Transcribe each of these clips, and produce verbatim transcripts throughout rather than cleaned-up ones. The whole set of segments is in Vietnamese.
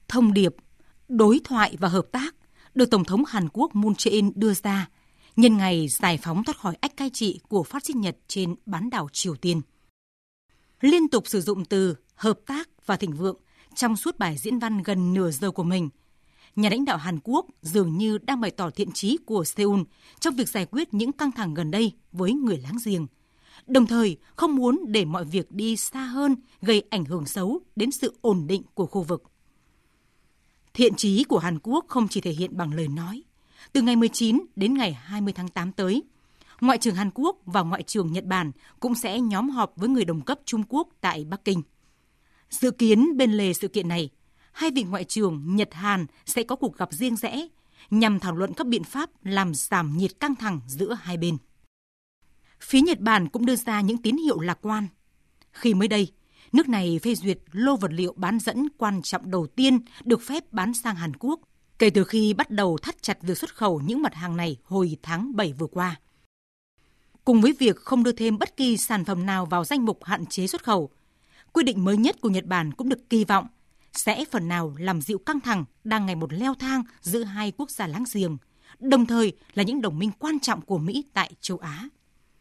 Thông điệp đối thoại và hợp tác được Tổng thống Hàn Quốc Moon Jae-in đưa ra nhân ngày giải phóng thoát khỏi ách cai trị của phát xít Nhật trên bán đảo Triều Tiên. Liên tục sử dụng từ hợp tác và thịnh vượng trong suốt bài diễn văn gần nửa giờ của mình, nhà lãnh đạo Hàn Quốc dường như đang bày tỏ thiện chí của Seoul trong việc giải quyết những căng thẳng gần đây với người láng giềng, đồng thời không muốn để mọi việc đi xa hơn gây ảnh hưởng xấu đến sự ổn định của khu vực. Thiện chí của Hàn Quốc không chỉ thể hiện bằng lời nói. Từ ngày mười chín đến ngày hai mươi tháng tám tới, Ngoại trưởng Hàn Quốc và Ngoại trưởng Nhật Bản cũng sẽ nhóm họp với người đồng cấp Trung Quốc tại Bắc Kinh. Dự kiến bên lề sự kiện này, hai vị ngoại trưởng Nhật Hàn sẽ có cuộc gặp riêng rẽ nhằm thảo luận các biện pháp làm giảm nhiệt căng thẳng giữa hai bên. Phía Nhật Bản cũng đưa ra những tín hiệu lạc quan. Khi mới đây, nước này phê duyệt lô vật liệu bán dẫn quan trọng đầu tiên được phép bán sang Hàn Quốc, kể từ khi bắt đầu thắt chặt việc xuất khẩu những mặt hàng này hồi tháng bảy vừa qua. Cùng với việc không đưa thêm bất kỳ sản phẩm nào vào danh mục hạn chế xuất khẩu, quy định mới nhất của Nhật Bản cũng được kỳ vọng sẽ phần nào làm dịu căng thẳng đang ngày một leo thang giữa hai quốc gia láng giềng, đồng thời là những đồng minh quan trọng của Mỹ tại châu Á.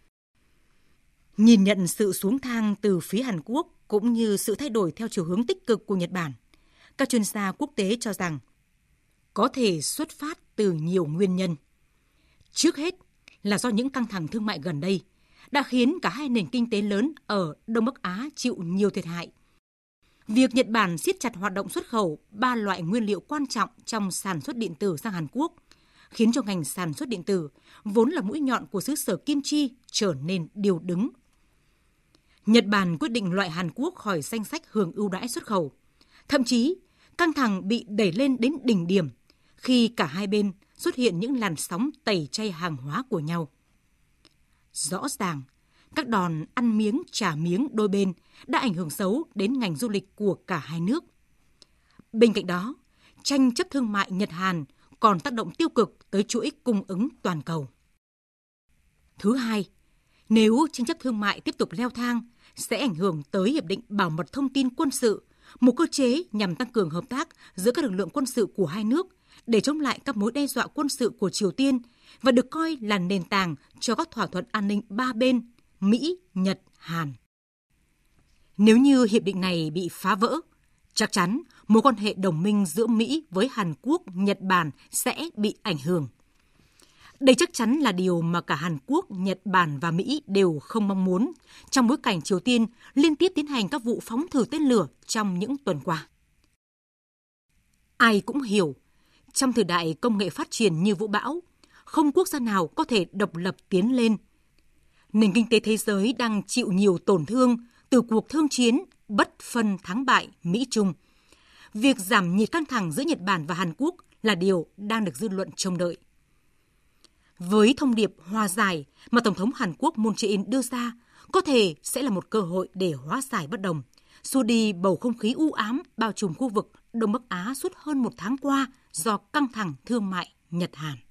Nhìn nhận sự xuống thang từ phía Hàn Quốc cũng như sự thay đổi theo chiều hướng tích cực của Nhật Bản, các chuyên gia quốc tế cho rằng có thể xuất phát từ nhiều nguyên nhân. Trước hết là do những căng thẳng thương mại gần đây đã khiến cả hai nền kinh tế lớn ở Đông Bắc Á chịu nhiều thiệt hại. Việc Nhật Bản siết chặt hoạt động xuất khẩu ba loại nguyên liệu quan trọng trong sản xuất điện tử sang Hàn Quốc khiến cho ngành sản xuất điện tử, vốn là mũi nhọn của xứ sở kim chi, trở nên điêu đứng. Nhật Bản quyết định loại Hàn Quốc khỏi danh sách hưởng ưu đãi xuất khẩu. Thậm chí, căng thẳng bị đẩy lên đến đỉnh điểm khi cả hai bên xuất hiện những làn sóng tẩy chay hàng hóa của nhau. Rõ ràng, các đòn ăn miếng trả miếng đôi bên đã ảnh hưởng xấu đến ngành du lịch của cả hai nước. Bên cạnh đó, tranh chấp thương mại Nhật-Hàn còn tác động tiêu cực tới chuỗi cung ứng toàn cầu. Thứ hai, nếu tranh chấp thương mại tiếp tục leo thang, sẽ ảnh hưởng tới Hiệp định Bảo mật Thông tin Quân sự, một cơ chế nhằm tăng cường hợp tác giữa các lực lượng quân sự của hai nước để chống lại các mối đe dọa quân sự của Triều Tiên và được coi là nền tảng cho các thỏa thuận an ninh ba bên Mỹ, Nhật, Hàn. Nếu như hiệp định này bị phá vỡ, chắc chắn mối quan hệ đồng minh giữa Mỹ với Hàn Quốc, Nhật Bản sẽ bị ảnh hưởng. Đây chắc chắn là điều mà cả Hàn Quốc, Nhật Bản và Mỹ đều không mong muốn trong bối cảnh Triều Tiên liên tiếp tiến hành các vụ phóng thử tên lửa trong những tuần qua. Ai cũng hiểu, trong thời đại công nghệ phát triển như vũ bão, không quốc gia nào có thể độc lập tiến lên. Nền kinh tế thế giới đang chịu nhiều tổn thương từ cuộc thương chiến bất phân thắng bại Mỹ-Trung. Việc giảm nhiệt căng thẳng giữa Nhật Bản và Hàn Quốc là điều đang được dư luận trông đợi. Với thông điệp hòa giải mà Tổng thống Hàn Quốc Moon Jae-in đưa ra, có thể sẽ là một cơ hội để hóa giải bất đồng, xua đi bầu không khí u ám bao trùm khu vực Đông Bắc Á suốt hơn một tháng qua do căng thẳng thương mại Nhật-Hàn.